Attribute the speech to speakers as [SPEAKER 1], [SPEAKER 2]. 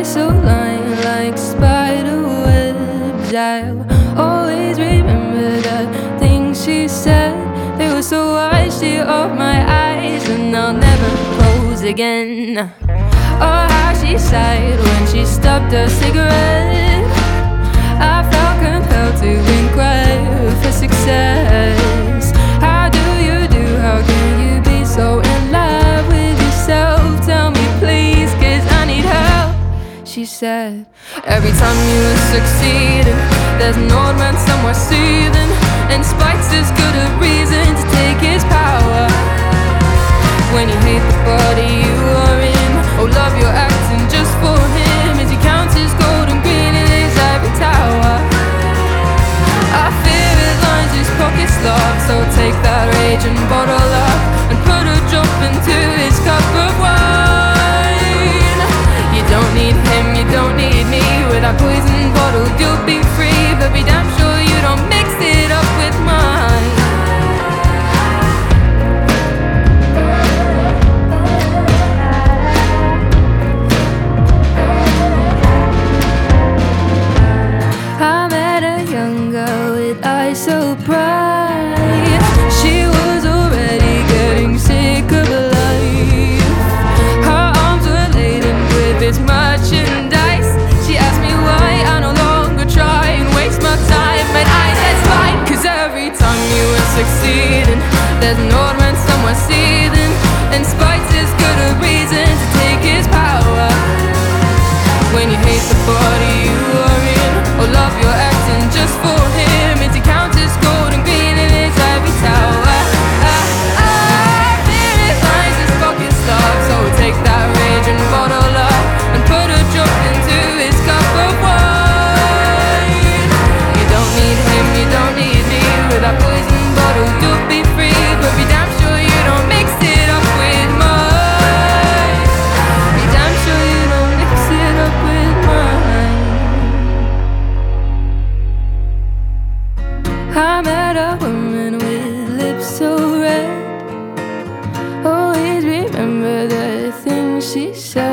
[SPEAKER 1] eyes so lined like spider webs. I'll always remember the things she said. They were so wide, she opened my eyes, and I'll never close again. Oh, how she sighed when she stopped her cigarette. I felt compelled to inquire for success. How do? How can you be so in love with yourself? Tell me please, 'cause I need help. She said, every time you are succeeding, there's an old man somewhere seething, and spite's as good a reason to take his power. When you hate the body you are in, oh love, you're acting just for him as he counts his gold and green in his ivory tower. I fear it lines his pockets locked, so take that rage and bottle up and put a drop into his cup of wine. You don't need him, you don't need me. With that poison bottle you'll be free, but be damn sure you don't mix it up with mine. I met a young girl with eyes so bright. She was already getting sick of life. Her arms were laden with its merchandise. She asked me why I no longer try and waste my time, and I said fine, 'cause every time you are succeeding, there's an old man somewhere seething, and spite's as good a reason to take his power. When you hate the body you are in, oh love, you're acting just for him as he counts his gold and green in his ivory tower. Fear it lines his pockets locked, so take that rage and bottle up and put a drop into his cup of wine. You don't need him, you don't need me. With that poison bottle you'll be free, but be damn sure you don't mix it up with mine. Be damn sure you don't mix it up with mine. I met a woman with lips so red. Always remember the things she said.